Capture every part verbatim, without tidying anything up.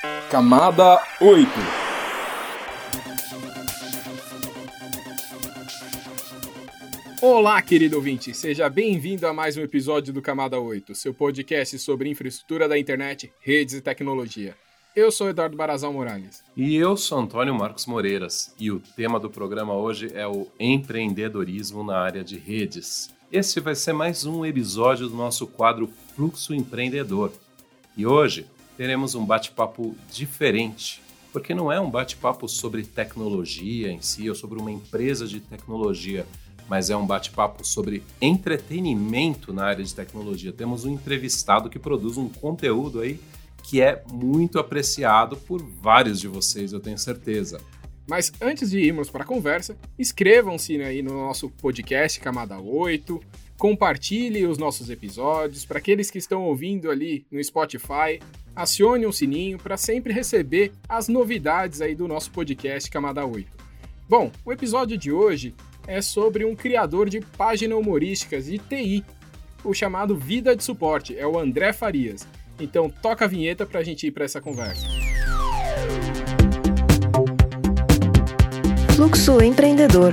Camada oito. Olá, querido ouvinte, seja bem-vindo a mais um episódio do Camada oito, seu podcast sobre infraestrutura da internet, redes e tecnologia. Eu sou Eduardo Barazal Morales. E eu sou Antônio Marcos Moreiras, e o tema do programa hoje é o empreendedorismo na área de redes. Esse vai ser mais um episódio do nosso quadro Fluxo Empreendedor. E hoje teremos um bate-papo diferente, porque não é um bate-papo sobre tecnologia em si, ou sobre uma empresa de tecnologia, mas é um bate-papo sobre entretenimento na área de tecnologia. Temos um entrevistado que produz um conteúdo aí que é muito apreciado por vários de vocês, eu tenho certeza. Mas antes de irmos para a conversa, inscrevam-se aí no nosso podcast Camada oito, compartilhe os nossos episódios, para aqueles que estão ouvindo ali no Spotify, acione o sininho para sempre receber as novidades aí do nosso podcast Camada oito. Bom, o episódio de hoje é sobre um criador de páginas humorísticas de T I, o chamado Vida de Suporte, é o André Farias. Então toca a vinheta para a gente ir para essa conversa. Fluxo Empreendedor.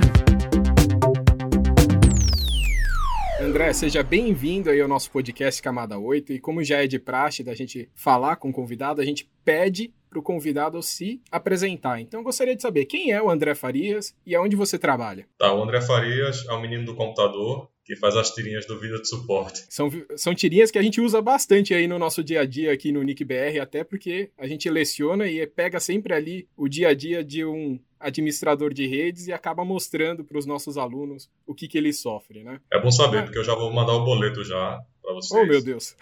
André, seja bem-vindo aí ao nosso podcast Camada oito, e como já é de praxe da gente falar com o convidado, a gente pede para o convidado se apresentar. Então eu gostaria de saber quem é o André Farias e aonde você trabalha. Tá, o André Farias é o menino do computador que faz as tirinhas do Vida de Suporte. São, são tirinhas que a gente usa bastante aí no nosso dia a dia aqui no Nick B R, até porque a gente leciona e pega sempre ali o dia a dia de um administrador de redes e acaba mostrando para os nossos alunos o que, que ele sofre, né? É bom saber, ah. porque eu já vou mandar o boleto já para vocês. Oh, meu Deus!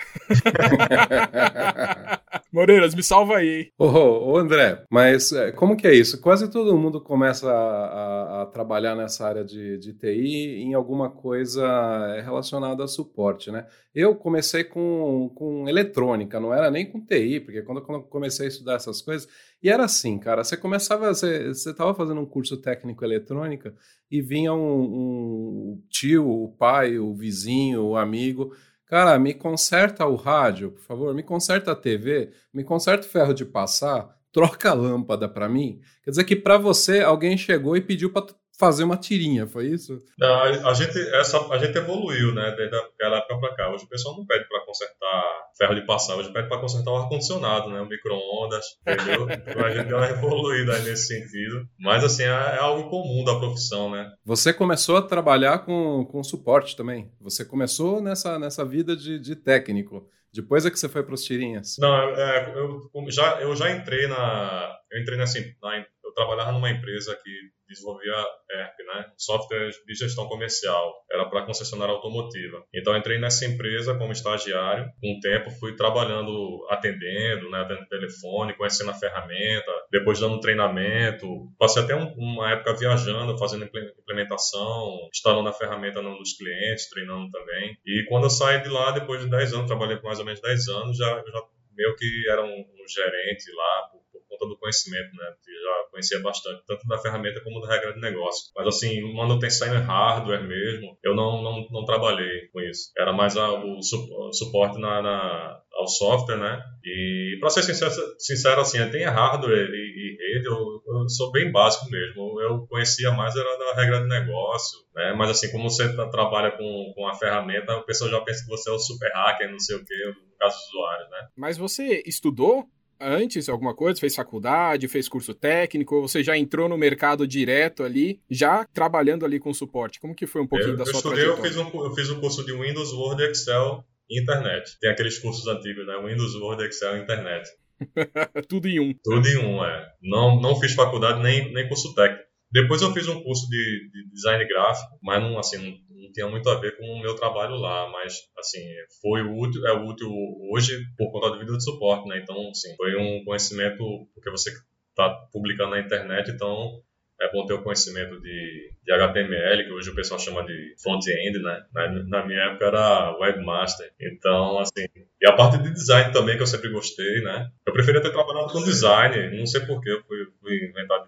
Moreiras, me salva aí, hein? Ô, oh, oh, André, mas como que é isso? Quase todo mundo começa a, a, a trabalhar nessa área de, de T I em alguma coisa relacionada a suporte, né? Eu comecei com, com eletrônica, não era nem com T I, porque quando, quando eu comecei a estudar essas coisas, e era assim, cara, você começava, você estava fazendo um curso técnico eletrônica e vinha um, um tio, o pai, o vizinho, o amigo... Cara, me conserta o rádio, por favor, me conserta a T V, me conserta o ferro de passar, troca a lâmpada para mim. Quer dizer que para você alguém chegou e pediu para fazer uma tirinha, foi isso? Não, a, gente, essa, a gente evoluiu, né, desde aquela época para cá. Hoje o pessoal não pede para consertar ferro de passar, hoje pede para consertar o ar-condicionado, né, o micro-ondas, entendeu? Então a gente deu uma evoluída aí nesse sentido. Mas assim, é, é algo comum da profissão, né? Você começou a trabalhar com, com suporte também. Você começou nessa, nessa vida de, de técnico. Depois é que você foi para os tirinhas. Não, é, eu, já, eu já entrei na... Eu entrei nessa... Na, eu trabalhava numa empresa que desenvolvia E R P, né? Software de gestão comercial. Era para concessionária automotiva. Então, eu entrei nessa empresa como estagiário. Com o tempo, fui trabalhando, atendendo, né? Atendendo telefone, conhecendo a ferramenta. Depois, dando treinamento. Passei até um, uma época viajando, fazendo implementação, instalando a ferramenta nos clientes, treinando também. E quando eu saí de lá, depois de dez anos, trabalhei por mais ou menos dez anos, já, já meio que era um, um gerente lá, por, por conta do conhecimento, né? Eu já conhecia bastante, tanto da ferramenta como da regra de negócio. Mas assim, manutenção em hardware mesmo, eu não, não, não trabalhei com isso. Era mais a, o, su, o suporte na, na, ao software, né? E para ser sincero, sincero, assim, tem hardware e, e rede, eu, eu sou bem básico mesmo. Eu conhecia mais era da regra de negócio, né? Mas assim, como você trabalha com, com a ferramenta, o pessoal já pensa que você é o super hacker, não sei o quê, no caso dos usuários, né? Mas você estudou antes alguma coisa? Fez faculdade, fez curso técnico? Ou você já entrou no mercado direto ali, já trabalhando ali com suporte? Como que foi um pouquinho eu, da eu sua estudei, trajetória? Eu fiz, um, eu fiz um curso de Windows, Word, Excel e Internet. Tem aqueles cursos antigos, né? Windows, Word, Excel e Internet. Tudo em um. Tudo em um, é. Não, não fiz faculdade nem, nem curso técnico. Depois eu fiz um curso de, de design gráfico, mas não, assim, não, não tinha muito a ver com o meu trabalho lá, mas assim, foi útil, é útil hoje por conta do Vida de Suporte, né? Então, assim, foi um conhecimento, porque você está publicando na internet, então é bom ter o conhecimento de, de H T M L, que hoje o pessoal chama de front-end, né? Na, na minha época era webmaster. Então, assim, e a parte de design também, que eu sempre gostei, né? Eu preferia ter trabalhado com design, não sei porquê, eu fui, fui inventado de trabalhar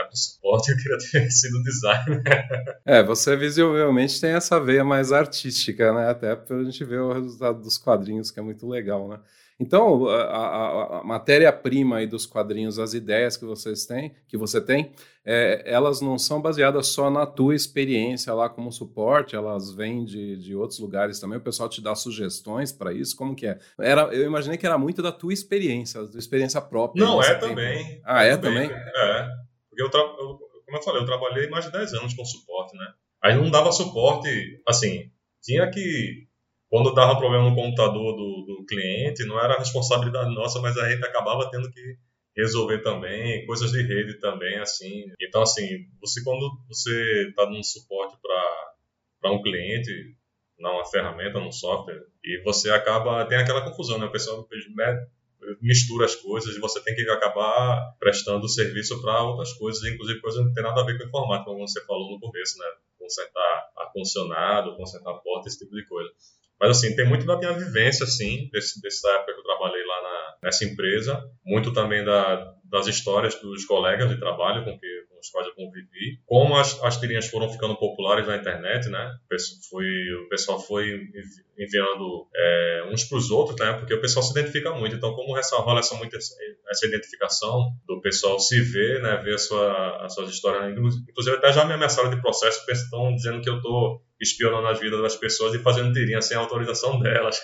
para suporte, eu queria ter sido designer. É, você visivelmente tem essa veia mais artística, né? Até para a gente ver o resultado dos quadrinhos, que é muito legal, né? Então, a, a, a matéria-prima aí dos quadrinhos, as ideias que vocês têm, que você tem, é, elas não são baseadas só na tua experiência lá como suporte, elas vêm de, de outros lugares também, o pessoal te dá sugestões para isso, como que é? Era, eu imaginei que era muito da tua experiência, da tua experiência própria. Não, é também. Ah, é, é também? também? É, porque eu, tra... eu, como eu falei, eu trabalhei mais de dez anos com suporte, né? Aí não dava suporte, assim, tinha que... Quando dava problema no computador do, do cliente, não era responsabilidade nossa, mas a gente acabava tendo que resolver também, coisas de rede também, assim. Então, assim, você quando você está dando suporte para um cliente, numa ferramenta, num software, e você acaba, tem aquela confusão, né? O pessoal mistura as coisas e você tem que acabar prestando serviço para outras coisas, inclusive coisas que não tem nada a ver com informática, como você falou no começo, né? Consertar ar-condicionado, consertar porta, esse tipo de coisa. Mas, assim, tem muito da minha vivência, assim, desse, dessa época que eu trabalhei lá na, nessa empresa. Muito também da, das histórias dos colegas de trabalho com, que, com os quais eu convivi. Como as, as tirinhas foram ficando populares na internet, né? Foi, o pessoal foi enviando é, uns para os outros, né? Porque o pessoal se identifica muito. Então, como essa, rola essa, muito, essa identificação do pessoal se ver, né? Ver a sua, as suas histórias. Inclusive, até já me ameaçaram de processo, estão dizendo que eu estou espionando as vidas das pessoas e fazendo tirinha sem autorização delas.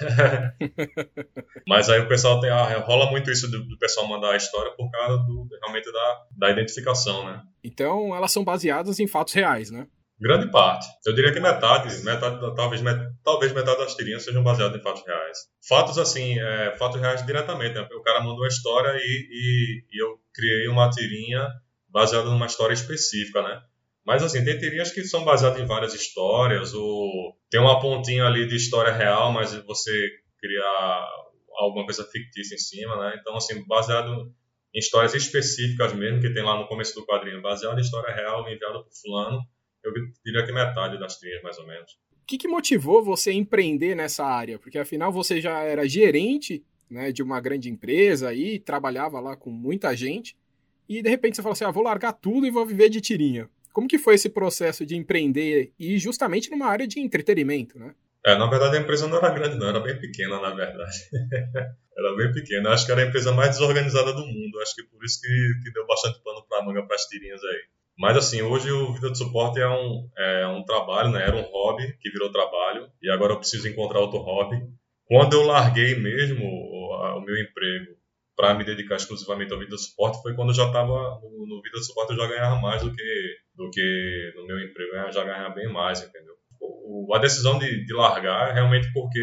Mas aí o pessoal tem, ah, rola muito isso do, do pessoal mandar a história por causa do, realmente da, da identificação, né? Então elas são baseadas em fatos reais, né? Grande parte. Eu diria que metade, metade talvez, met, talvez metade das tirinhas sejam baseadas em fatos reais. Fatos assim, é, fatos reais diretamente, né? O cara mandou uma história e, e, e eu criei uma tirinha baseada numa história específica, né? Mas, assim, tem tirinhas que são baseadas em várias histórias, ou tem uma pontinha ali de história real, mas você cria alguma coisa fictícia em cima, né? Então, assim, baseado em histórias específicas mesmo, que tem lá no começo do quadrinho, baseado em história real, enviada por fulano, eu diria que metade das tirinhas, mais ou menos. O que, que motivou você a empreender nessa área? Porque, afinal, você já era gerente, né, de uma grande empresa e trabalhava lá com muita gente, e, de repente, você falou assim, ah, vou largar tudo e vou viver de tirinha. Como que foi esse processo de empreender e justamente numa área de entretenimento, né? É, na verdade a empresa não era grande não, era bem pequena na verdade. Era bem pequena, acho que era a empresa mais desorganizada do mundo, acho que por isso que, que deu bastante pano pra manga para as tirinhas aí. Mas assim, hoje o Vida de Suporte é um, é um trabalho, né? Era um hobby que virou trabalho e agora eu preciso encontrar outro hobby. Quando eu larguei mesmo o, o meu emprego para me dedicar exclusivamente ao Vida de Suporte foi quando eu já estava no, no Vida de Suporte, eu já ganhava mais do que, do que no meu emprego, eu já ganhava bem mais, entendeu? O, a decisão de, de largar é realmente porque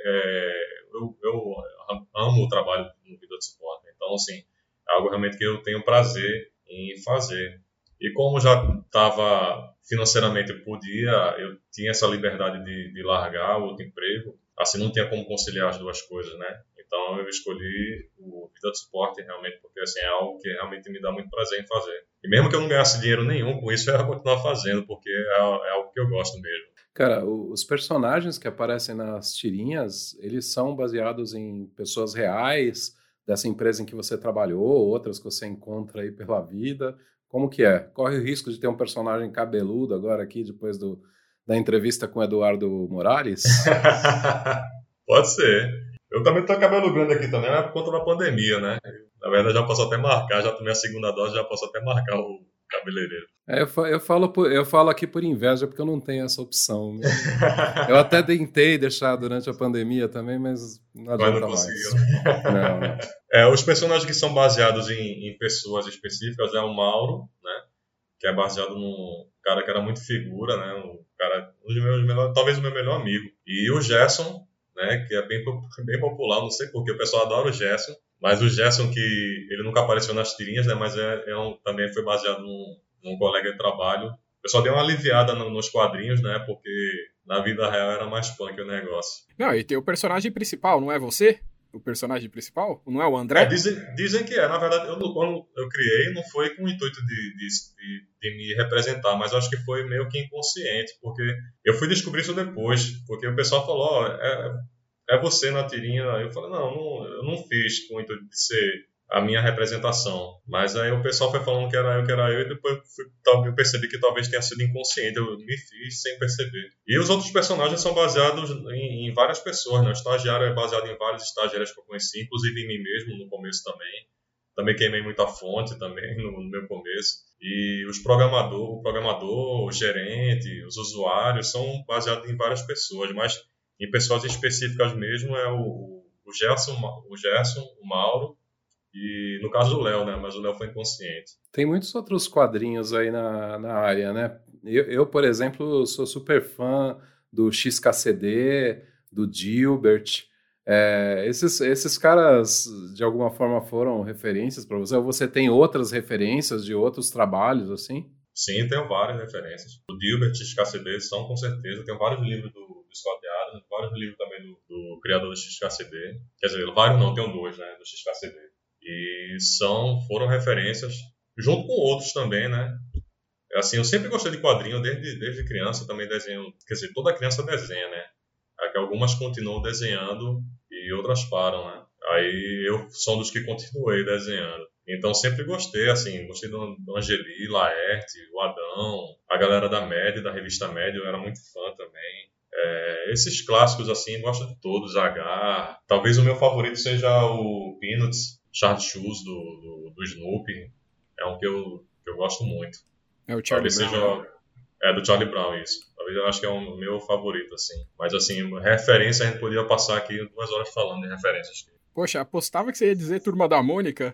é, eu, eu amo o trabalho no Vida de Suporte, então assim, é algo realmente que eu tenho prazer em fazer. E como já estava financeiramente, eu podia, eu tinha essa liberdade de, de largar o outro emprego, assim, não tinha como conciliar as duas coisas, né? Então eu escolhi o Vida de Suporte realmente porque assim, é algo que realmente me dá muito prazer em fazer. E mesmo que eu não ganhasse dinheiro nenhum com isso, eu ia continuar fazendo, porque é, é algo que eu gosto mesmo. Cara, os personagens que aparecem nas tirinhas, eles são baseados em pessoas reais dessa empresa em que você trabalhou, outras que você encontra aí pela vida. Como que é? Corre o risco de ter um personagem cabeludo agora aqui, depois do, da entrevista com o Eduardo Morales? Pode ser. Eu também tô cabelo grande aqui também, mas por conta da pandemia, né? Na verdade, já posso até marcar, já tomei a segunda dose, já posso até marcar o cabeleireiro. É, eu, eu, falo por, eu falo aqui por inveja, porque eu não tenho essa opção. Eu até tentei deixar durante a pandemia também, mas não adianta não mais. Não, não. É, os personagens que são baseados em, em pessoas específicas é o Mauro, né? Que é baseado num cara que era muito figura, né? Um cara, um dos meus melhores, talvez o meu melhor amigo. E o Gerson, né, que é bem, bem popular, não sei porquê, o pessoal adora o Gerson, mas o Gerson, que ele nunca apareceu nas tirinhas, né, mas é, é um, também foi baseado num, num colega de trabalho. O pessoal deu uma aliviada no, nos quadrinhos, né, porque na vida real era mais punk o negócio. Não, e tem o personagem principal, não é você? O personagem principal? Não é o André? É, dizem, dizem que é. Na verdade, eu, quando eu criei, não foi com o intuito de, de, de, de me representar, mas acho que foi meio que inconsciente, porque eu fui descobrir isso depois, porque o pessoal falou, ó, oh, é, é você na tirinha. Eu falei, não, não, eu não fiz com o intuito de ser a minha representação. Mas aí o pessoal foi falando que era eu, que era eu, e depois eu percebi que talvez tenha sido inconsciente, eu me fiz sem perceber. E os outros personagens são baseados em, em várias pessoas, né? O estagiário é baseado em vários estagiários que eu conheci, inclusive em mim mesmo, no começo também. Também queimei muita fonte também no, no meu começo. E os programador, o programador, o gerente, os usuários são baseados em várias pessoas, mas em pessoas específicas mesmo é o, o Gerson, o Gerson, o Mauro, e no caso do Léo, né? Mas o Léo foi inconsciente. Tem muitos outros quadrinhos aí na, na área, né? Eu, eu, por exemplo, sou super fã do X K C D, do Dilbert. É, esses, esses caras, de alguma forma, foram referências para você? Ou você tem outras referências de outros trabalhos, assim? Sim, tenho várias referências. O Dilbert e o X K C D são, com certeza. Tenho vários livros do, do Scott Adams, vários livros também do, do criador do X K C D. Quer dizer, vários não, tenho dois, né? Do X K C D. E são, foram referências, junto com outros também, né? Assim, eu sempre gostei de quadrinho desde, desde criança, também desenho, quer dizer, toda criança desenha, né? Aqui algumas continuam desenhando e outras param, né? Aí eu sou um dos que continuei desenhando. Então sempre gostei, assim, gostei do, do Angeli, Laerte, o Adão, a galera da Média, da revista Média, eu era muito fã também. É, esses clássicos, assim, gosto de todos, H. Talvez o meu favorito seja o Peanuts, Charles Schulz, do, do, do Snoopy. É um que eu, que eu gosto muito. É o Charlie Talvez Brown. seja... Né? É, do Charlie Brown, isso. Talvez eu acho que é o meu favorito, assim. Mas, assim, referência, a gente podia passar aqui duas horas falando de referências. Poxa, apostava que você ia dizer Turma da Mônica.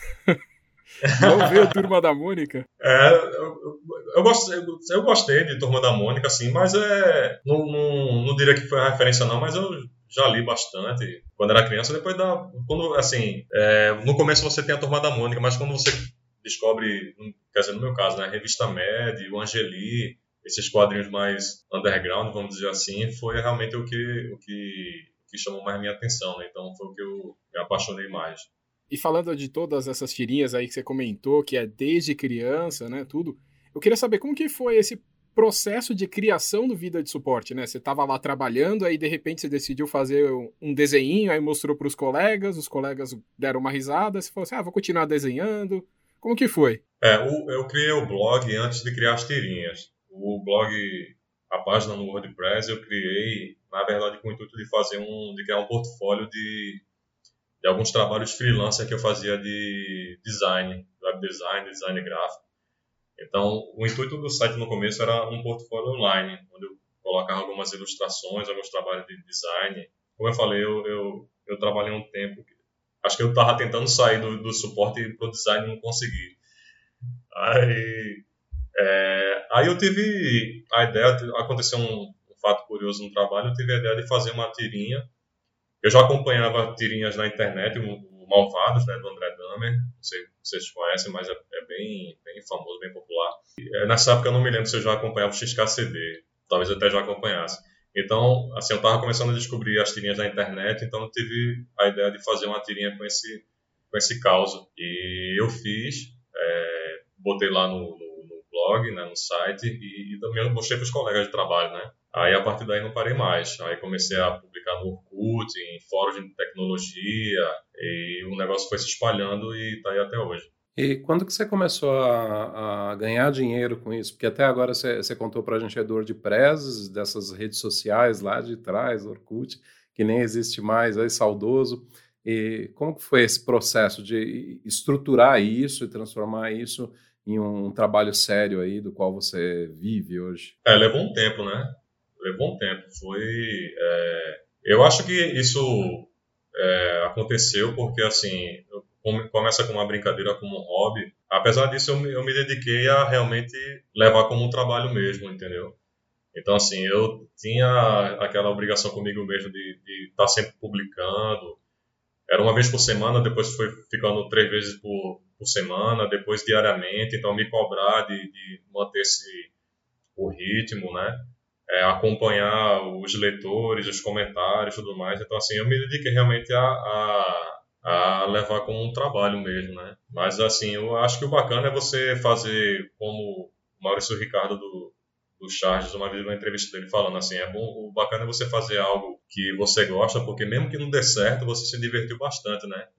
Não veio Turma da Mônica? É, eu, eu, eu, gostei, eu gostei de Turma da Mônica, assim, mas é, não, não, não diria que foi a referência, não, mas eu já li bastante quando era criança. Depois da. Quando, assim, é, no começo você tem a Turma da Mônica, mas quando você descobre, quer dizer, no meu caso, né, a revista Mad, o Angeli, esses quadrinhos mais underground, vamos dizer assim, foi realmente o que, o que, o que chamou mais minha atenção, né? Então foi o que eu me apaixonei mais. E falando de todas essas tirinhas aí que você comentou, que é desde criança, né, tudo, eu queria saber como que foi esse processo de criação do Vida de Suporte, né? Você estava lá trabalhando, aí de repente você decidiu fazer um desenho, aí mostrou para os colegas, os colegas deram uma risada, você falou assim, ah, vou continuar desenhando. Como que foi? É, o, eu criei o blog antes de criar as tirinhas. O blog, a página no WordPress, eu criei, na verdade, com o intuito de fazer um, de criar um portfólio de, de alguns trabalhos freelancer que eu fazia de design, web design, design gráfico. Então, o intuito do site no começo era um portfólio online, onde eu colocava algumas ilustrações, alguns trabalhos de design. Como eu falei, eu, eu, eu trabalhei um tempo, acho que eu estava tentando sair do, do suporte para o design e não consegui. Aí, é, aí eu tive a ideia, aconteceu um, um fato curioso no trabalho, eu tive a ideia de fazer uma tirinha. Eu já acompanhava tirinhas na internet, o, o Malvados, né, do André Dahmer, não sei se vocês conhecem, mas é, é bem, bem famoso, bem popular. E, é, nessa época eu não me lembro se eu já acompanhava o X K C D, talvez eu até já acompanhasse. Então, assim, eu estava começando a descobrir as tirinhas na internet, então eu tive a ideia de fazer uma tirinha com esse, com esse caos. E eu fiz, é, botei lá no, no, no blog, né, no site, e, e também mostrei para os colegas de trabalho, né? Aí, a partir daí, não parei mais. Aí comecei a publicar no Orkut, em fóruns de tecnologia, e o negócio foi se espalhando e está aí até hoje. E quando que você começou a, a ganhar dinheiro com isso? Porque até agora você, você contou para a gente é do WordPress, dessas redes sociais lá de trás, Orkut, que nem existe mais, aí saudoso. E como que foi esse processo de estruturar isso e transformar isso em um trabalho sério aí do qual você vive hoje? É, levou um tempo, né? Levou um tempo. Foi... É... Eu acho que isso é, aconteceu porque, assim... Eu começa com uma brincadeira, como um hobby. Apesar disso, eu me, eu me dediquei a realmente levar como um trabalho mesmo, entendeu? Então, assim, eu tinha aquela obrigação comigo mesmo de estar sempre publicando. Era uma vez por semana, depois foi ficando três vezes por, por semana, depois diariamente. Então, me cobrar de, de manter esse, o ritmo, né? É, acompanhar os leitores, os comentários e tudo mais. Então, assim, eu me dediquei realmente a... a a levar como um trabalho mesmo, né? Mas, assim, eu acho que o bacana é você fazer, como o Maurício Ricardo do, do Charges, uma vez numa entrevista dele falando assim, é bom, o bacana é você fazer algo que você gosta, porque mesmo que não dê certo, você se divertiu bastante, né? Então,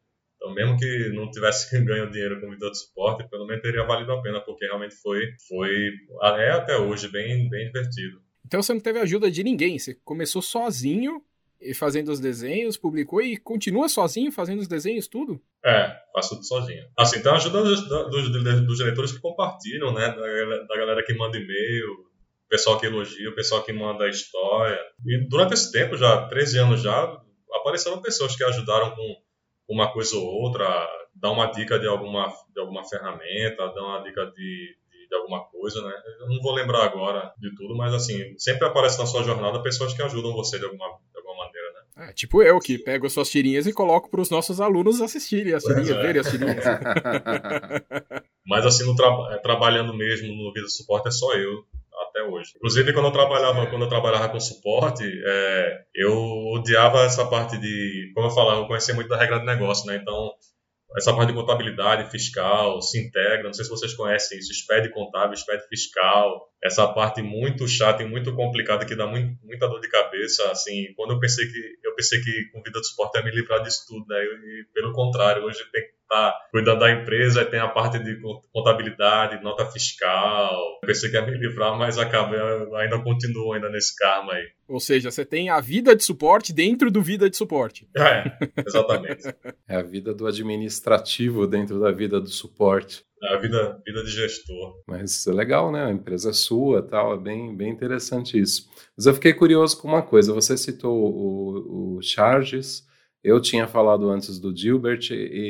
Então, mesmo que não tivesse ganho dinheiro com vida de suporte, pelo menos teria valido a pena, porque realmente foi, foi é até hoje bem, bem divertido. Então você não teve ajuda de ninguém, você começou sozinho e fazendo os desenhos, publicou e continua sozinho fazendo os desenhos, tudo? É, faço tudo sozinho. Assim, tem a ajuda dos, dos, dos diretores que compartilham, né? Da, da galera que manda e-mail, o pessoal que elogia, o pessoal que manda a história. E durante esse tempo, já treze anos já, apareceram pessoas que ajudaram com uma coisa ou outra, dar uma dica de alguma, de alguma ferramenta, dar uma dica de, de, de alguma coisa, né? Eu não vou lembrar agora de tudo, mas assim, sempre aparece na sua jornada pessoas que ajudam você de alguma, de alguma maneira, né? É, tipo eu, que pego as suas tirinhas e coloco para os nossos alunos assistirem as tirinhas, é. verem as tirinhas. Mas assim, no tra- trabalhando mesmo no Vida de Suporte é só eu, até hoje. Inclusive, quando eu trabalhava, quando eu trabalhava com suporte, é, eu odiava essa parte de, como eu falava, eu conhecia muito da regra de negócio, né? Então, essa parte de contabilidade, fiscal, se integra, não sei se vocês conhecem isso, SPED contábil, SPED fiscal, essa parte muito chata e muito complicada que dá muito, muita dor de cabeça, assim, quando eu pensei que, eu pensei que com vida de suporte ia me livrar disso tudo, né? E, pelo contrário, hoje tem que estar cuidando da empresa, tem a parte de contabilidade, nota fiscal, eu pensei que ia me livrar, mas acabei, ainda continuo ainda nesse karma aí. Ou seja, você tem a vida de suporte dentro do vida de suporte. É, exatamente. É a vida do administrativo dentro da vida do suporte. É a vida, vida de gestor. Mas é legal, né? A empresa é sua, tal, é bem, bem interessante isso. Mas eu fiquei curioso com uma coisa. Você citou o, o Charges, eu tinha falado antes do Gilbert,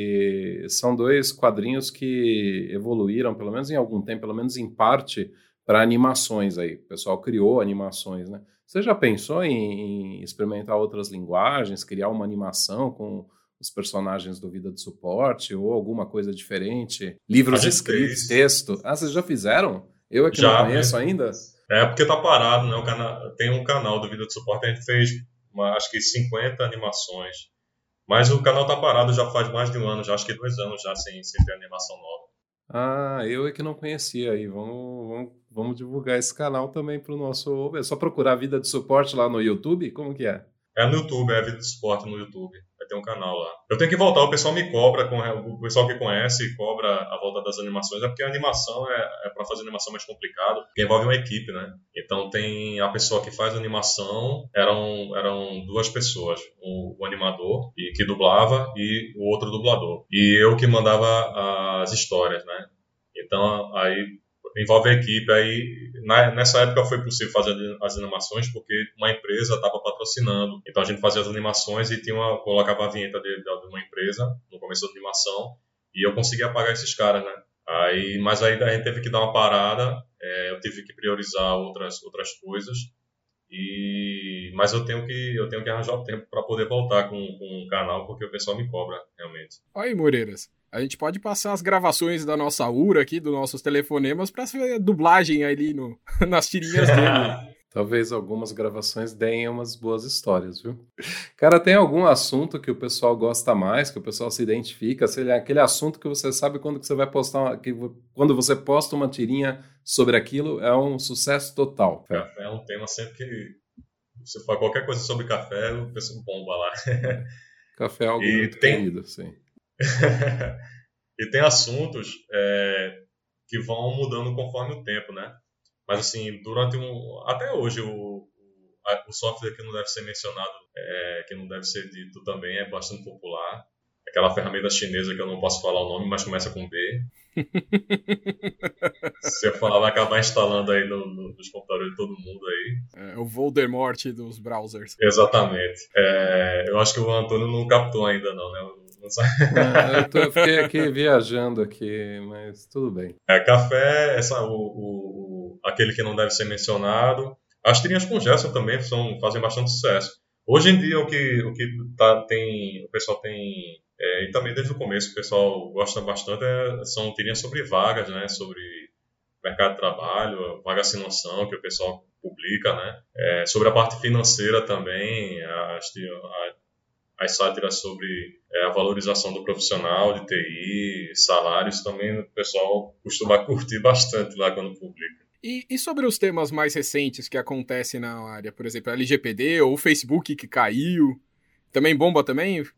e são dois quadrinhos que evoluíram, pelo menos em algum tempo, pelo menos em parte, para animações aí. O pessoal criou animações, né? Você já pensou em, em experimentar outras linguagens, criar uma animação com os personagens do Vida de Suporte ou alguma coisa diferente? Livros escritos, fez. Texto? Ah, vocês já fizeram? Eu é que já, não conheço né? ainda? É, porque tá parado, né? O cana... Tem um canal do Vida de Suporte, a gente fez uma, acho que cinquenta animações. Mas o canal tá parado já faz mais de um ano, já acho que dois anos já sem, sem ter animação nova. Ah, eu é que não conhecia aí. Vamos, vamos, vamos divulgar esse canal também para o nosso... É só procurar Vida de Suporte lá no YouTube? Como que é? É no YouTube, é Vida de Suporte no YouTube. Vai ter um canal lá. Eu tenho que voltar, o pessoal me cobra, o pessoal que conhece cobra a volta das animações, é porque a animação é, é para fazer animação mais complicado, porque envolve uma equipe, né? Então tem a pessoa que faz a animação, eram, eram duas pessoas, o, o animador, e, que dublava, e o outro dublador. E eu que mandava as histórias, né? Então aí envolve a equipe. Aí na, nessa época foi possível fazer as animações porque uma empresa estava patrocinando, então a gente fazia as animações e tinha uma, colocava a vinheta de, de uma empresa no começo da animação e eu conseguia pagar esses caras, né? Aí, mas aí a gente teve que dar uma parada, é, eu tive que priorizar outras, outras coisas, e, mas eu tenho que, eu tenho que arranjar o tempo para poder voltar com, com o canal, porque o pessoal me cobra, realmente. Olha aí, Moreiras. A gente pode passar as gravações da nossa U R A aqui, dos nossos telefonemas, para fazer dublagem ali no, nas tirinhas dele. Talvez algumas gravações deem umas boas histórias, viu? Cara, tem algum assunto que o pessoal gosta mais, que o pessoal se identifica? Sei lá, aquele assunto que você sabe quando que você vai postar, uma, que, quando você posta uma tirinha sobre aquilo, é um sucesso total. Café é um tema sempre que você fala qualquer coisa sobre café, o pessoal bomba lá. Café é algo e muito tem... querido, sim. E tem assuntos é, que vão mudando conforme o tempo, né? Mas assim, durante um... Até hoje, o, a, o software que não deve ser mencionado, é, que não deve ser dito também, é bastante popular. Aquela ferramenta chinesa que eu não posso falar o nome, mas começa com B. Se eu falar, vai acabar instalando aí no, no, nos computadores de todo mundo aí. É o Voldemort dos browsers. Exatamente. É, eu acho que o Antônio não captou ainda não, né? Não, eu, tô, eu fiquei aqui viajando aqui, mas tudo bem. É, café, essa, o, o, aquele que não deve ser mencionado. As tirinhas com Gerson também são, fazem bastante sucesso. Hoje em dia, o que, o que tá, tem, o pessoal tem, é, e também desde o começo, o pessoal gosta bastante, é, são tirinhas sobre vagas, né? Sobre mercado de trabalho, vaga sem noção, que o pessoal publica, né? É, sobre a parte financeira também, as, a, as sátiras sobre é, a valorização do profissional de T I, salários, também o pessoal costuma curtir bastante lá quando publica. E, e sobre os temas mais recentes que acontecem na área, por exemplo, L G P D ou o Facebook que caiu, também bomba também?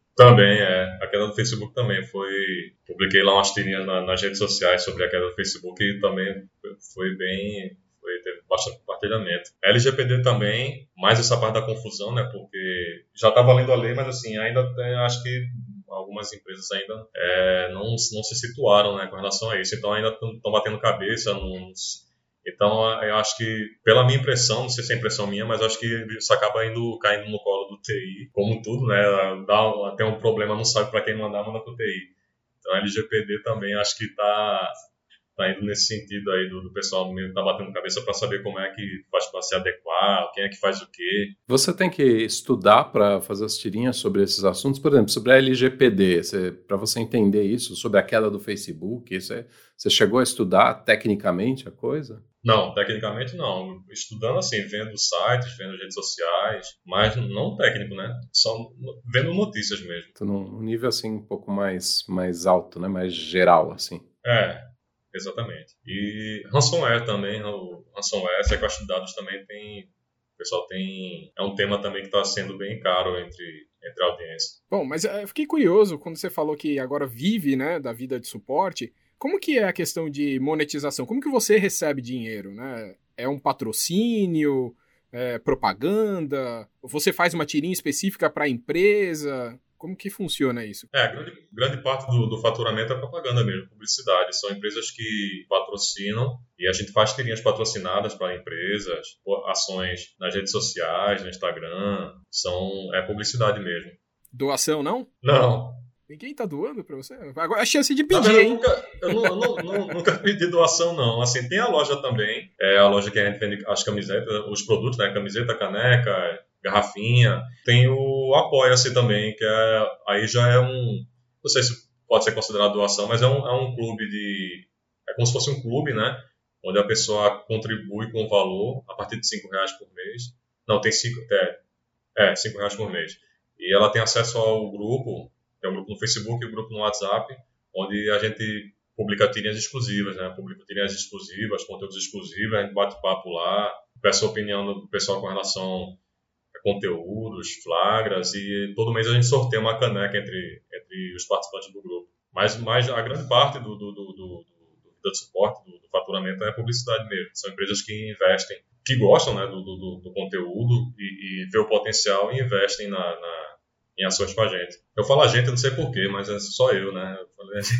Também, é. A queda do Facebook também foi... Publiquei lá umas tirinhas na, nas redes sociais sobre a queda do Facebook e também foi bem... Foi, teve bastante compartilhamento. L G P D também, mais essa parte da confusão, né? Porque já está valendo a lei, mas assim, ainda tem, acho que algumas empresas ainda é, não, não se situaram, né, com relação a isso. Então ainda estão batendo cabeça nos... Então, eu acho que, pela minha impressão, não sei se é impressão minha, mas acho que isso acaba indo, caindo no colo do T I, como tudo, né? Dá, tem um problema, não sabe para quem mandar, manda para o T I. Então, a L G P D também acho que está tá indo nesse sentido aí do, do pessoal mesmo tá batendo cabeça para saber como é que faz para se adequar, quem é que faz o quê. Você tem que estudar para fazer as tirinhas sobre esses assuntos, por exemplo, sobre a L G P D, para você entender isso, sobre a queda do Facebook, isso é, você chegou a estudar tecnicamente a coisa? Não, tecnicamente não. Estudando assim, vendo sites, vendo redes sociais, mas não técnico, né? Só vendo notícias mesmo. Então, num nível assim um pouco mais, mais alto, né? Mais geral, assim. É, exatamente. E ransomware também, o ransomware, sequestro de dados também tem... O pessoal tem... É um tema também que está sendo bem caro entre, entre a audiência. Bom, mas eu fiquei curioso quando você falou que agora vive, né, da vida de suporte. Como que é a questão de monetização? Como que você recebe dinheiro, né? É um patrocínio? É propaganda? Você faz uma tirinha específica para a empresa? Como que funciona isso? É, grande, grande parte do, do faturamento é propaganda mesmo, publicidade. São empresas que patrocinam e a gente faz tirinhas patrocinadas para empresas, ações nas redes sociais, no Instagram. São, é publicidade mesmo. Doação, não? Não. Ninguém tá doando pra você? Agora é a chance de pedir, verdade, hein? Eu, nunca, eu, não, eu não, não, nunca pedi doação, não. Assim, tem a loja também. É a loja que a gente vende as camisetas, os produtos, né? Camiseta, caneca, garrafinha. Tem o Apoia-se também, que é, aí já é um... Não sei se pode ser considerado doação, mas é um, é um clube de... É como se fosse um clube, né? Onde a pessoa contribui com valor a partir de cinco reais por mês. Não, tem cinco... É, é cinco reais por mês. E ela tem acesso ao grupo... Tem um grupo no Facebook e um grupo no WhatsApp, onde a gente publica tirinhas exclusivas, né? Publica tirinhas exclusivas, conteúdos exclusivos, a gente bate papo lá, peço a opinião do pessoal com relação a conteúdos, flagras, e todo mês a gente sorteia uma caneca entre, entre os participantes do grupo. Mas, mas a grande parte do, do, do, do, do, do suporte, do, do faturamento é publicidade mesmo. São empresas que investem, que gostam, né, do, do, do conteúdo e, e vê o potencial e investem na... na em ações com a gente. Eu falo a gente, eu não sei porquê, mas é só eu, né? Eu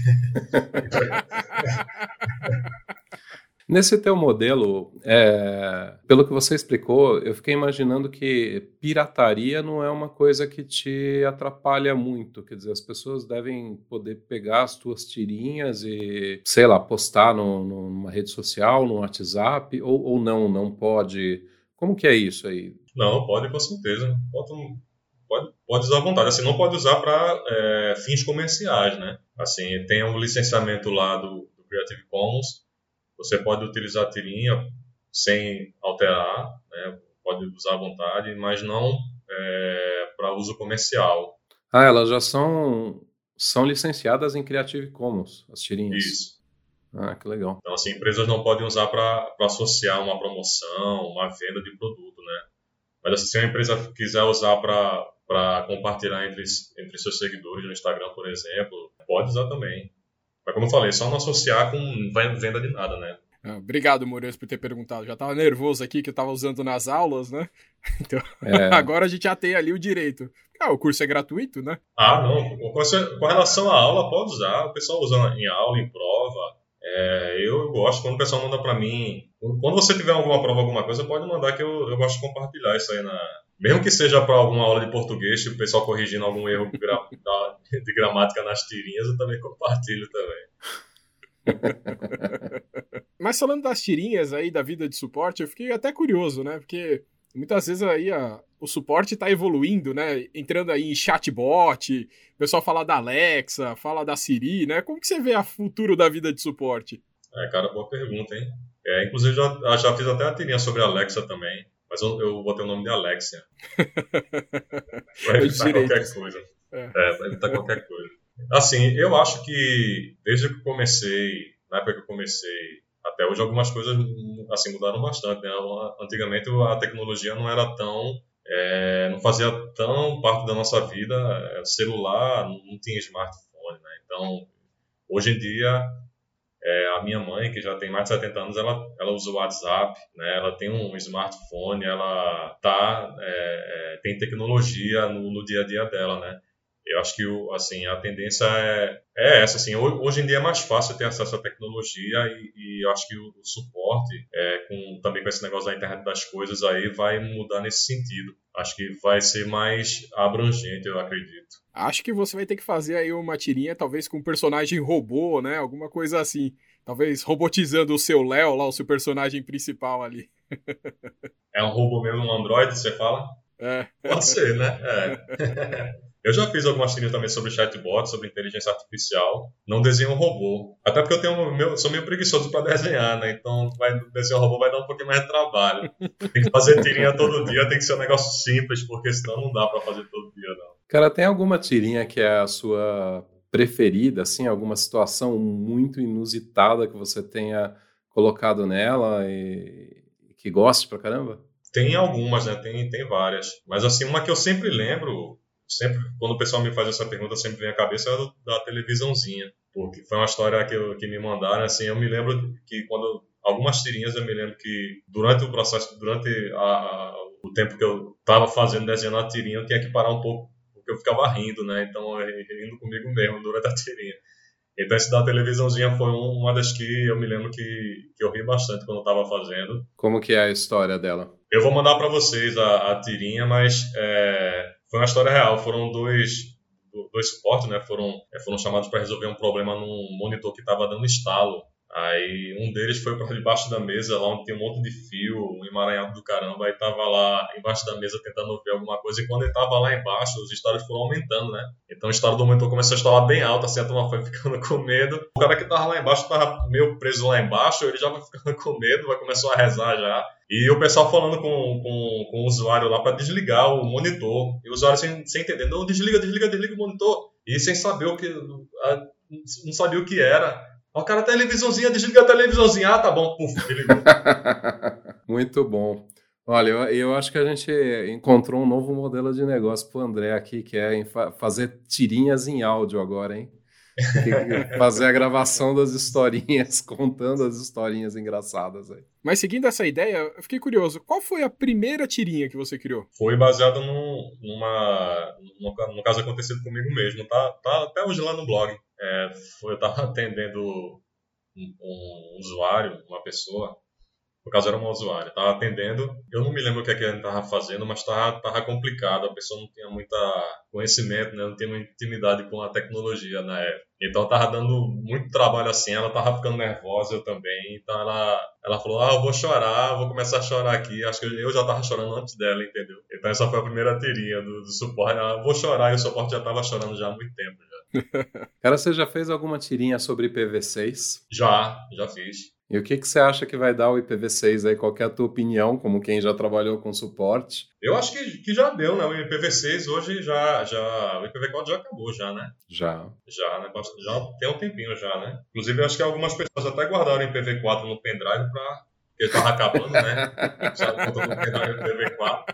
falei... Nesse teu modelo, é, pelo que você explicou, eu fiquei imaginando que pirataria não é uma coisa que te atrapalha muito. Quer dizer, as pessoas devem poder pegar as tuas tirinhas e, sei lá, postar no, numa rede social, no WhatsApp, ou, ou não, não pode. Como que é isso aí? Não, pode com certeza. Pode... Pode, pode usar à vontade, assim, não pode usar para é, fins comerciais, né? Assim, tem um licenciamento lá do, do Creative Commons, você pode utilizar a tirinha sem alterar, né? Pode usar à vontade, mas não é, para uso comercial. Ah, elas já são, são licenciadas em Creative Commons, as tirinhas. Isso. Ah, que legal. Então, assim, empresas não podem usar para associar uma promoção, uma venda de produto, né? Mas assim, se uma empresa quiser usar para para compartilhar entre, entre seus seguidores no Instagram, por exemplo, pode usar também. Mas como eu falei, só não associar com venda de nada, né? Ah, obrigado, Moreira, por ter perguntado. Já tava nervoso aqui, que eu tava usando nas aulas, né? Então, é. Agora a gente já tem ali o direito. Ah, o curso é gratuito, né? Ah, não. Com relação à aula, pode usar. O pessoal usa em aula, em prova. É, eu gosto, quando o pessoal manda para mim... Quando você tiver alguma prova, alguma coisa, pode mandar que eu, eu gosto de compartilhar isso aí na... Mesmo que seja para alguma aula de português, o pessoal corrigindo algum erro de, gra... de gramática nas tirinhas, eu também compartilho também. Mas falando das tirinhas aí, da vida de suporte, eu fiquei até curioso, né? Porque muitas vezes aí a, o suporte está evoluindo, né? Entrando aí em chatbot, o pessoal fala da Alexa, fala da Siri, né? Como que você vê o futuro da vida de suporte? É, cara, boa pergunta, hein? É, inclusive, já, já fiz até uma tirinha sobre a Alexa também. Mas eu, eu botei o nome de Alexia. Vai evitar qualquer coisa. É. é, vai evitar qualquer coisa. Assim, eu acho que desde que eu comecei, na época que eu comecei, até hoje algumas coisas assim, mudaram bastante, né? Antigamente a tecnologia não era tão é, não fazia tão parte da nossa vida, é, celular, não, não tinha smartphone, né? Então, hoje em dia, é, a minha mãe, que já tem mais de setenta anos, ela, ela usa o WhatsApp, né? Ela tem um smartphone, ela tá, é, é, tem tecnologia no, no dia a dia dela, né? Eu acho que o, assim, a tendência é, é essa. Assim, hoje em dia é mais fácil ter acesso à tecnologia e, e eu acho que o, o suporte, é, com, também com esse negócio da internet das coisas, aí vai mudar nesse sentido. Acho que vai ser mais abrangente, eu acredito. Acho que você vai ter que fazer aí uma tirinha, talvez com um personagem robô, né? Alguma coisa assim. Talvez robotizando o seu Léo lá, o seu personagem principal ali. É um robô mesmo, um androide, você fala? É. Pode ser, né? É. Eu já fiz algumas tirinhas também sobre chatbot, sobre inteligência artificial. Não desenho um robô. Até porque eu tenho meu, sou meio preguiçoso para desenhar, né? Então, vai, desenhar um robô vai dar um pouquinho mais de trabalho. Tem que fazer tirinha todo dia, tem que ser um negócio simples, porque senão não dá para fazer todo dia, não. Cara, tem alguma tirinha que é a sua preferida, assim? Alguma situação muito inusitada que você tenha colocado nela e que goste pra caramba? Tem algumas, né? Tem, tem várias. Mas, assim, uma que eu sempre lembro... Sempre, quando o pessoal me faz essa pergunta, sempre vem à cabeça da televisãozinha, porque foi uma história que, eu, que me mandaram, assim, eu me lembro que quando, algumas tirinhas eu me lembro que durante o processo, durante a, a, o tempo que eu estava fazendo, desenhando a tirinha, eu tinha que parar um pouco, porque eu ficava rindo, né, então eu rindo comigo mesmo durante a tirinha. Então esse da televisãozinha foi um, uma das que eu me lembro que, que eu ri bastante quando eu estava fazendo. Como que é a história dela? Eu vou mandar para vocês a, a tirinha, mas... É, foi uma história real, foram dois, dois suportes, né? Foram, foram chamados para resolver um problema num monitor que estava dando estalo. Aí um deles foi para debaixo da mesa, lá onde tem um monte de fio, um emaranhado do caramba, aí tava lá embaixo da mesa tentando ver alguma coisa, e quando ele tava lá embaixo, os estalos foram aumentando, né? Então o estalo do monitor começou a estalar bem alto, assim, a turma foi ficando com medo. O cara que tava lá embaixo tava meio preso lá embaixo, ele já vai ficando com medo, vai começar a rezar já. E o pessoal falando com, com, com o usuário lá para desligar o monitor. E o usuário sem, sem entender, não, desliga, desliga, desliga o monitor. E sem saber o que, a, não sabia o que era. O cara, televisãozinha, desliga a televisãozinha. Ah, tá bom, puf, desligou. Muito bom. Olha, eu, eu acho que a gente encontrou um novo modelo de negócio pro André aqui, que é em fa- fazer tirinhas em áudio agora, hein? Fazer a gravação das historinhas, contando as historinhas engraçadas aí. Mas seguindo essa ideia, eu fiquei curioso. Qual foi a primeira tirinha que você criou? Foi baseado num, numa, num, num caso acontecido comigo mesmo. Tá, tá até hoje lá no blog. É, foi, eu estava atendendo um, um usuário, uma pessoa. No caso era uma usuária. Estava atendendo. Eu não me lembro o que, é que ele estava fazendo, mas estava tava complicado. A pessoa não tinha muito conhecimento, né? Não tinha muita intimidade com a tecnologia na época. Então estava dando muito trabalho assim. Ela estava ficando nervosa, eu também. Então ela, ela falou: ah, eu vou chorar, vou começar a chorar aqui. Acho que eu já estava chorando antes dela, entendeu? Então essa foi a primeira tirinha do, do suporte. Ela, vou chorar, e o suporte já estava chorando já há muito tempo. Já. Cara, você já fez alguma tirinha sobre I P v seis? Já, já fiz. E o que, que você acha que vai dar o I P v seis aí? Qual que é a tua opinião, como quem já trabalhou com suporte? Eu acho que, que já deu, né? O I P v seis hoje já, já... O I P v quatro já acabou, já, né? Já. Já, né? Já tem um tempinho já, né? Inclusive, eu acho que algumas pessoas até guardaram o I P v quatro no pendrive pra... Porque ele tava acabando, né? Já conta no pendrive o I P v quatro.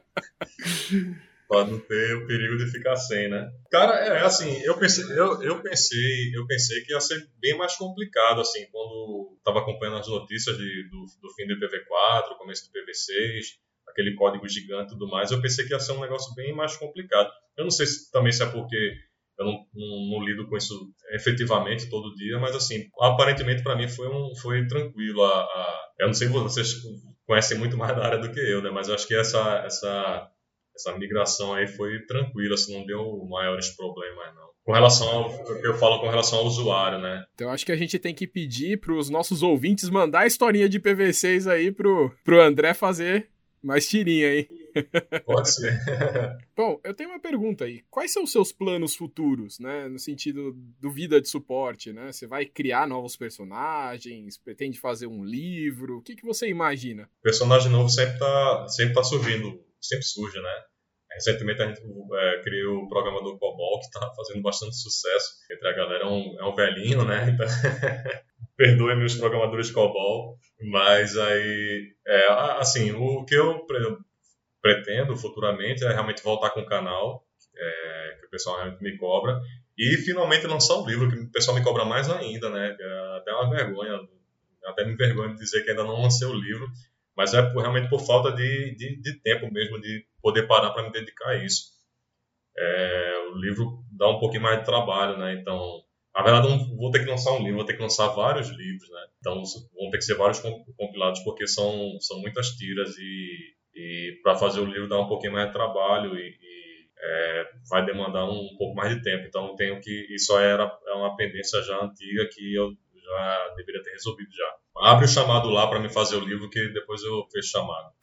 Pra não ter o perigo de ficar sem, né? Cara, é assim, eu pensei, eu, eu pensei, eu pensei que ia ser bem mais complicado, assim, quando estava acompanhando as notícias de, do, do fim do I P v quatro, começo do I P v seis, aquele código gigante e tudo mais, eu pensei que ia ser um negócio bem mais complicado. Eu não sei se, também se é porque eu não, não, não lido com isso efetivamente todo dia, mas assim, aparentemente para mim foi, um, foi tranquilo. A, a, eu não sei se vocês conhecem muito mais da área do que eu, né? Mas eu acho que essa... essa Essa migração aí foi tranquila, assim, não deu maiores problemas, não. Com relação ao eu falo com relação ao usuário, né? Então acho que a gente tem que pedir para os nossos ouvintes mandar a historinha de I P v seis aí pro, pro André fazer mais tirinha, hein? Pode ser. Bom, eu tenho uma pergunta aí. Quais são os seus planos futuros, né? No sentido do vida de suporte, né? Você vai criar novos personagens? Pretende fazer um livro? O que, que você imagina? O personagem novo sempre tá, sempre tá surgindo. Sempre surge, né? Recentemente a gente é, criou o programador COBOL, que está fazendo bastante sucesso entre a galera. É um, é um velhinho, né? Então, perdoem-me os programadores COBOL, mas aí, é, assim, o que eu pretendo futuramente é realmente voltar com o canal, é, que o pessoal realmente me cobra, e finalmente lançar um livro, que o pessoal me cobra mais ainda, né? É até uma vergonha, até me envergonho de dizer que ainda não lancei o livro, mas é por, realmente por falta de, de, de tempo mesmo, de poder parar para me dedicar a isso. É, o livro dá um pouquinho mais de trabalho, né? Então, na verdade, eu não vou ter que lançar um livro, vou ter que lançar vários livros, né? Então, vão ter que ser vários compilados, porque são, são muitas tiras e, e para fazer o livro dá um pouquinho mais de trabalho e, e é, vai demandar um pouco mais de tempo. Então, tenho que isso era é uma pendência já antiga que eu já deveria ter resolvido já. Abre o chamado lá para me fazer o livro, que depois eu fecho o chamado.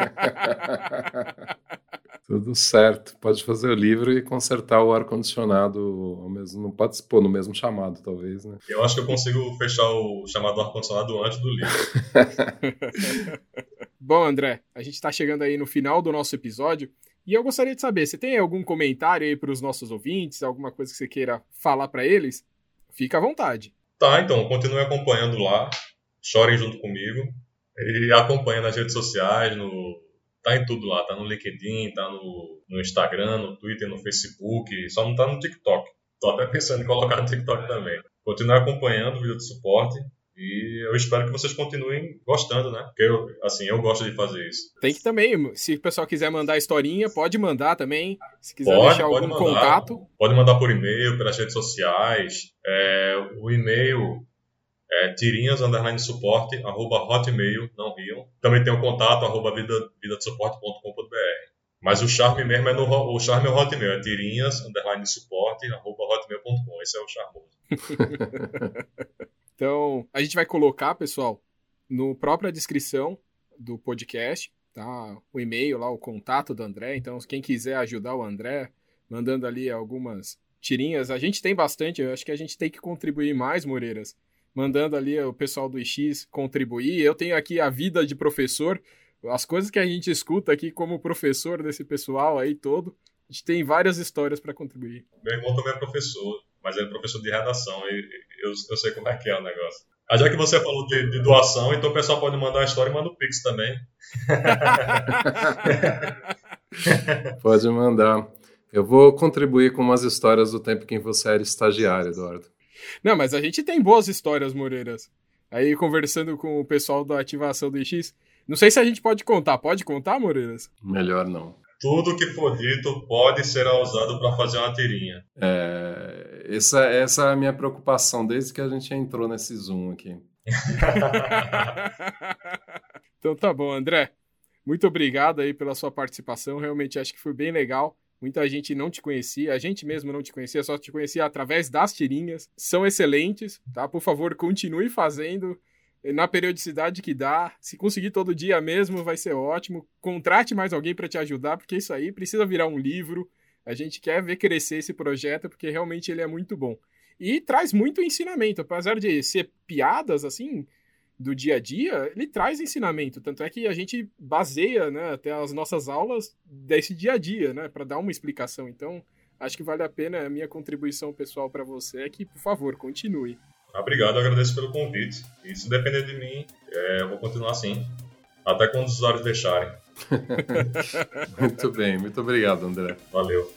Tudo certo. Pode fazer o livro e consertar o ar-condicionado ao mesmo. Não pode se pôr no mesmo chamado, talvez, né? Eu acho que eu consigo fechar o chamado do ar-condicionado antes do livro. Bom, André, a gente está chegando aí no final do nosso episódio e eu gostaria de saber, você tem algum comentário aí para os nossos ouvintes, alguma coisa que você queira falar para eles? Fica à vontade. Tá, então, continue acompanhando lá, chorem junto comigo e acompanhem nas redes sociais, no... tá em tudo lá, tá no LinkedIn, tá no, no Instagram, no Twitter, no Facebook, só não tá no TikTok. Tô até pensando em colocar no TikTok também. Continue acompanhando o vídeo de suporte e eu espero que vocês continuem gostando, né? Porque eu, assim, eu gosto de fazer isso. Tem que também, se o pessoal quiser mandar historinha, pode mandar também. Se quiser pode, deixar pode algum mandar, contato. Pode mandar por e-mail, pelas redes sociais. É, o e-mail é tirinhas, underline, suporte, arroba hotmail, não riam. Também tem o contato, arroba vida, vida de suporte ponto com ponto b r. Mas o charme mesmo é no o charme é o hotmail, é tirinhas, underline, suporte, arroba hotmail ponto com. Esse é o charmoso. Então, a gente vai colocar, pessoal, no própria descrição do podcast, tá? O e-mail lá, o contato do André. Então, quem quiser ajudar o André, mandando ali algumas tirinhas, a gente tem bastante, eu acho que a gente tem que contribuir mais, Moreiras. Mandando ali o pessoal do I X contribuir. Eu tenho aqui a vida de professor, as coisas que a gente escuta aqui como professor desse pessoal aí todo. A gente tem várias histórias para contribuir. Meu irmão também é professor, mas ele é professor de redação, e eu, eu sei como é que é o negócio. Ah, já que você falou de, de doação, então o pessoal pode mandar a história e manda o Pix também. Pode mandar. Eu vou contribuir com umas histórias do tempo que você era estagiário, Eduardo. Não, mas a gente tem boas histórias, Moreiras. Aí, conversando com o pessoal da ativação do I X, não sei se a gente pode contar. Pode contar, Moreiras? Melhor não. Tudo que for dito pode ser usado para fazer uma tirinha. É, essa, essa é a minha preocupação desde que a gente entrou nesse Zoom aqui. Então tá bom, André. Muito obrigado aí pela sua participação. Realmente acho que foi bem legal. Muita gente não te conhecia, a gente mesmo não te conhecia, só te conhecia através das tirinhas. São excelentes, tá? Por favor, continue fazendo na periodicidade que dá. Se conseguir todo dia mesmo, vai ser ótimo. Contrate mais alguém para te ajudar, porque isso aí precisa virar um livro. A gente quer ver crescer esse projeto, porque realmente ele é muito bom. E traz muito ensinamento, apesar de ser piadas, assim, do dia a dia, ele traz ensinamento. Tanto é que a gente baseia, né, até as nossas aulas desse dia a dia, né, para dar uma explicação. Então, acho que vale a pena. A minha contribuição pessoal para você é que, por favor, continue. Obrigado, eu agradeço pelo convite. E se depender de mim, é, eu vou continuar assim, até quando os usuários deixarem. Muito bem, muito obrigado, André. Valeu.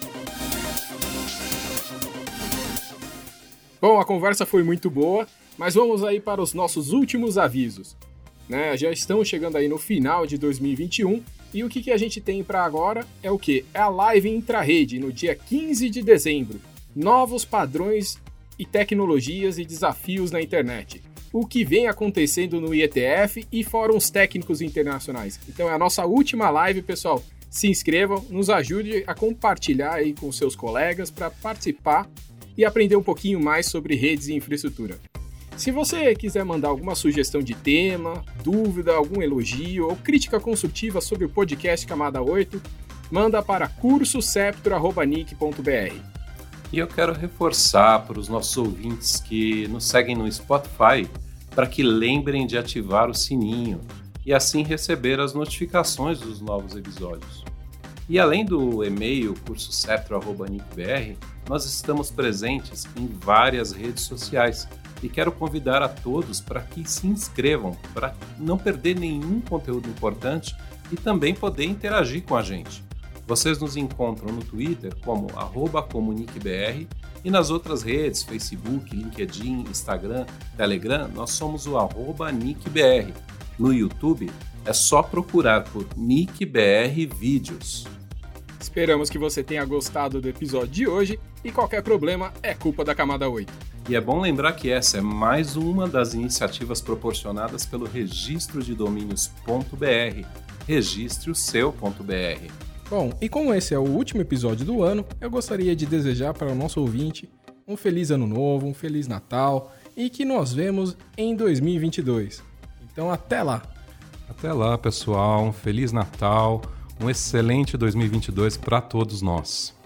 Bom, a conversa foi muito boa, mas vamos aí para os nossos últimos avisos. Né? Já estamos chegando aí no final de dois mil e vinte e um e o que, que a gente tem para agora é o quê? É a live Intrarede, no dia quinze de dezembro. Novos padrões e tecnologias e desafios na internet. O que vem acontecendo no I E T F e fóruns técnicos internacionais. Então é a nossa última live, pessoal. Se inscrevam, nos ajude a compartilhar aí com seus colegas para participar e aprender um pouquinho mais sobre redes e infraestrutura. Se você quiser mandar alguma sugestão de tema, dúvida, algum elogio ou crítica construtiva sobre o podcast Camada oito, manda para curso septro arroba nic ponto b r. E eu quero reforçar para os nossos ouvintes que nos seguem no Spotify para que lembrem de ativar o sininho e assim receber as notificações dos novos episódios. E além do e-mail curso septro arroba nic ponto b r, nós estamos presentes em várias redes sociais e quero convidar a todos para que se inscrevam, para não perder nenhum conteúdo importante e também poder interagir com a gente. Vocês nos encontram no Twitter como arroba comuniquebr e nas outras redes, Facebook, LinkedIn, Instagram, Telegram, nós somos o arroba nickbr. No YouTube é só procurar por NickBR Vídeos. Esperamos que você tenha gostado do episódio de hoje e qualquer problema é culpa da Camada oito. E é bom lembrar que essa é mais uma das iniciativas proporcionadas pelo registro de domínios ponto b r, registre o seu ponto b r. Bom, e como esse é o último episódio do ano, eu gostaria de desejar para o nosso ouvinte um feliz ano novo, um feliz Natal e que nos vemos em dois mil e vinte e dois. Então até lá! Até lá, pessoal. Um feliz Natal, um excelente dois mil e vinte e dois para todos nós.